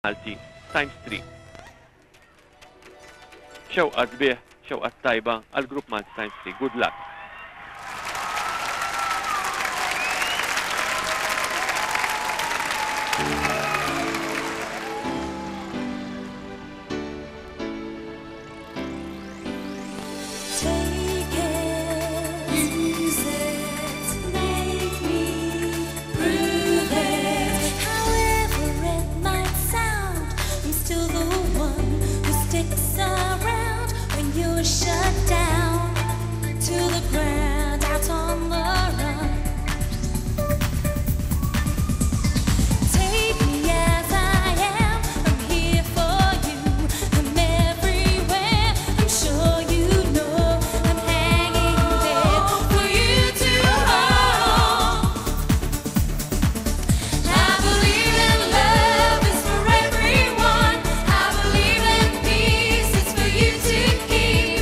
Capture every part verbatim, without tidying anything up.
Malti times three. Xewqa sbieħ, xewqa tajba għal grupp Malti times three. Good luck. Shut down to the ground, out on the run. Take me as I am, I'm here for you. I'm everywhere, I'm sure you know. I'm hanging there for you to hold. I believe in love is for everyone. I believe in peace, it's for you to keep.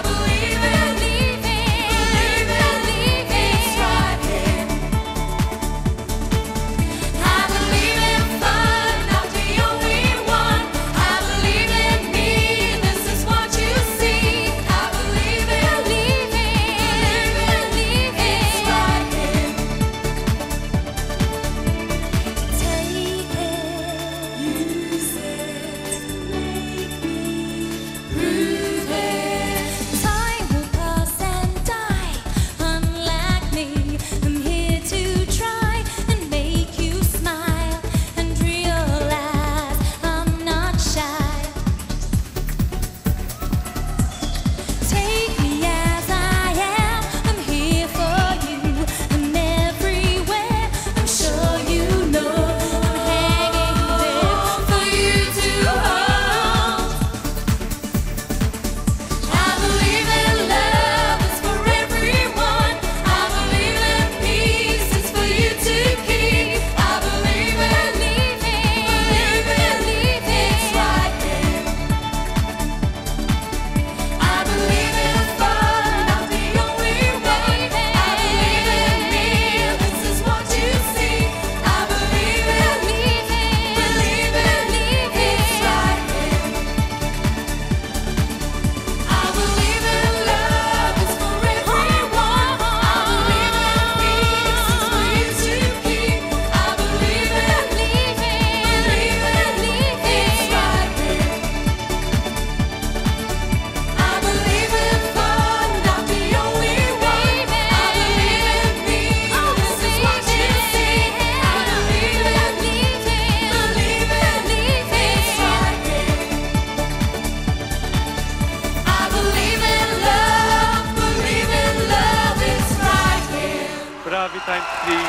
Bravi times three.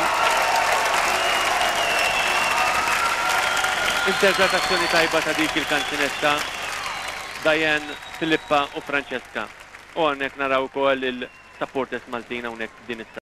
Interpretazzjoni tajba ta' dik il-kanzunetta Diane, Filippa u Francesca. U għannek naraw ukoll il-supporters Maltina unek din